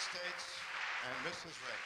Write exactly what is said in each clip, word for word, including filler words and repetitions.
States and Missus Ray.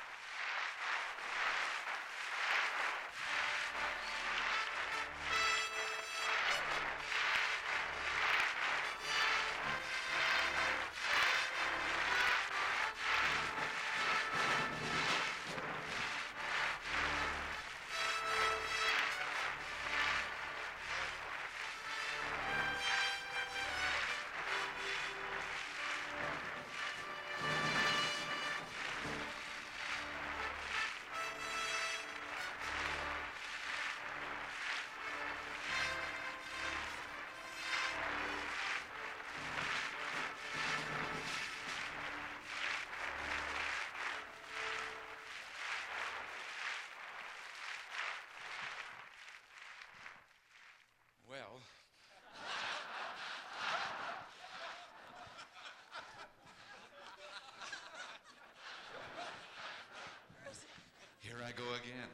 Well, here I go again.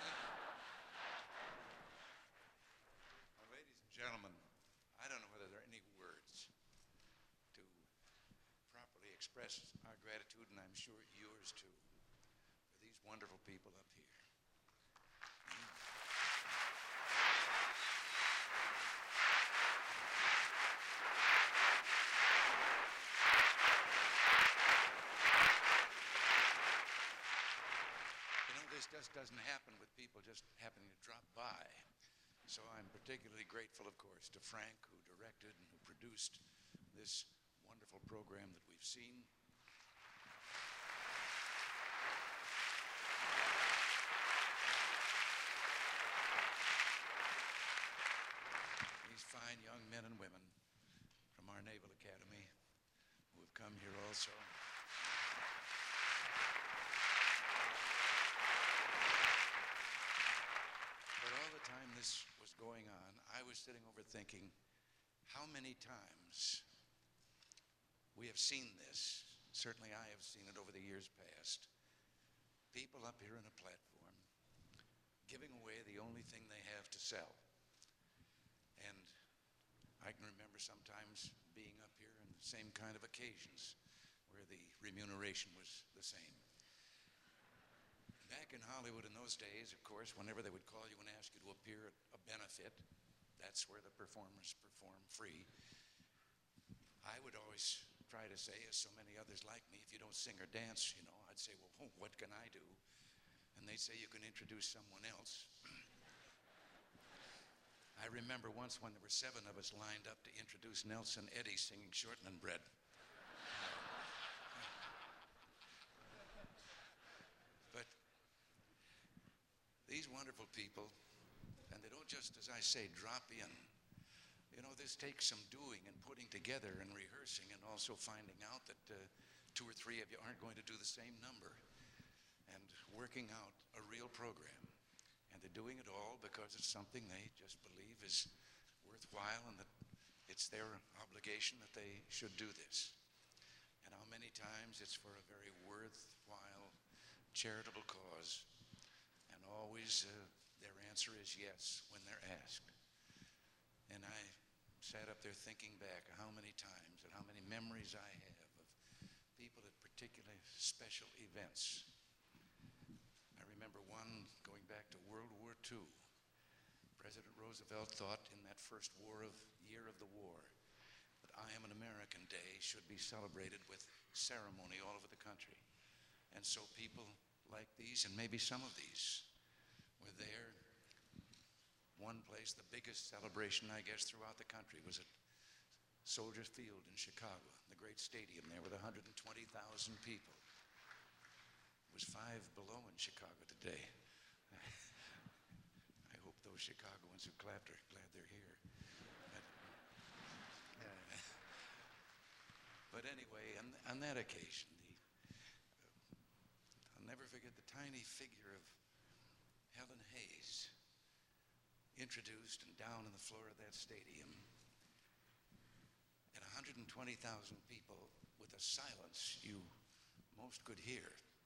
Well, ladies and gentlemen, I don't know whether there are any words to properly express our gratitude, and I'm sure yours too, for these wonderful people up here. This just doesn't happen with people just happening to drop by. So I'm particularly grateful, of course, to Frank, who directed and who produced this wonderful program that we've seen. These fine young men and women from our Naval Academy who have come here also. But all the time this was going on, I was sitting over thinking, how many times we have seen this. Certainly I have seen it over the years past. People up here on a platform giving away the only thing they have to sell. And I can remember sometimes being up here on the same kind of occasions where the remuneration was the same. Back in Hollywood in those days, of course, whenever they would call you and ask you to appear at a benefit, that's where the performers perform free. I would always try to say, as so many others like me, if you don't sing or dance, you know, I'd say, well, what can I do? And they'd say, you can introduce someone else. I remember once when there were seven of us lined up to introduce Nelson Eddy singing Shortland Bread. But these wonderful people, and they don't just, as I say, drop in. You know, this takes some doing and putting together and rehearsing and also finding out that uh, two or three of you aren't going to do the same number and working out a real program. And they're doing it all because it's something they just believe is worthwhile and that it's their obligation that they should do this. And how many times it's for a very worthwhile charitable cause. And always uh, their answer is yes when they're asked. And I sat up there thinking back how many times and how many memories I have of people at particularly special events. I remember one going back to World War Two. President Roosevelt thought in that first war of year of the war that I Am an American Day should be celebrated with ceremony all over the country. And so people like these, and maybe some of these, were there. One place, the biggest celebration, I guess, throughout the country was at Soldier Field in Chicago, the great stadium there with one hundred twenty thousand people. It was five below in Chicago today. I hope those Chicagoans who clapped are glad they're here. But, uh, but anyway, on, on that occasion, the, uh, I'll never forget the tiny figure of Helen Hayes, introduced and down on the floor of that stadium, and one hundred twenty thousand people with a silence you most could hear,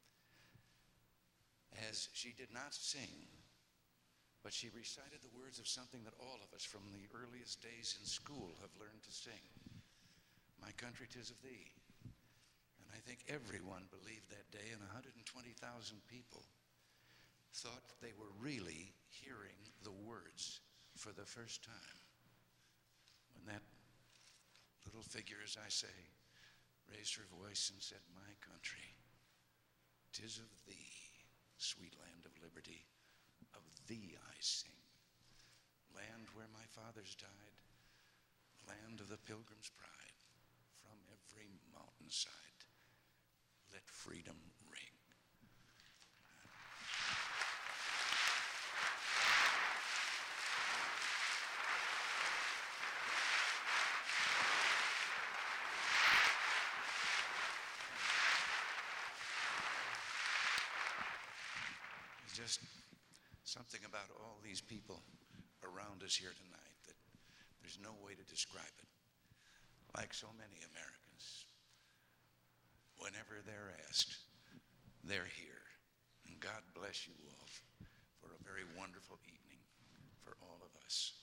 as she did not sing, but she recited the words of something that all of us from the earliest days in school have learned to sing. My country, 'tis of thee. And I think everyone believed that day, and one hundred twenty thousand people thought they were really hearing the words for the first time. When that little figure, as I say, raised her voice and said, "My country, 'tis of thee, sweet land of liberty, of thee I sing. Land where my fathers died, land of the pilgrim's pride, from every mountainside, let freedom ring." It's just something about all these people around us here tonight that there's no way to describe it. Like so many Americans, whenever they're asked, they're here. And God bless you all for a very wonderful evening for all of us.